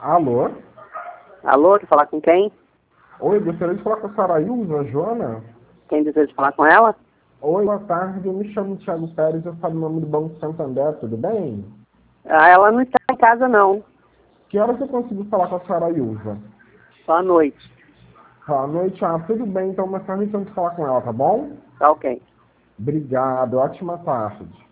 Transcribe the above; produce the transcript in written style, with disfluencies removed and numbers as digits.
Alô? Alô, quer falar com quem? Oi, gostaria de falar com a Sarailza, Joana? Quem deseja falar com ela? Oi, boa tarde, eu me chamo Thiago Pérez, eu falo em nome do Banco Santander, tudo bem? Ah, ela não está em casa, não. Que horas eu consigo falar com a Sarailza? Só à noite. À noite, tudo bem, então mais tarde eu tento falar com ela, tá bom? Tá ok. Obrigado, ótima tarde.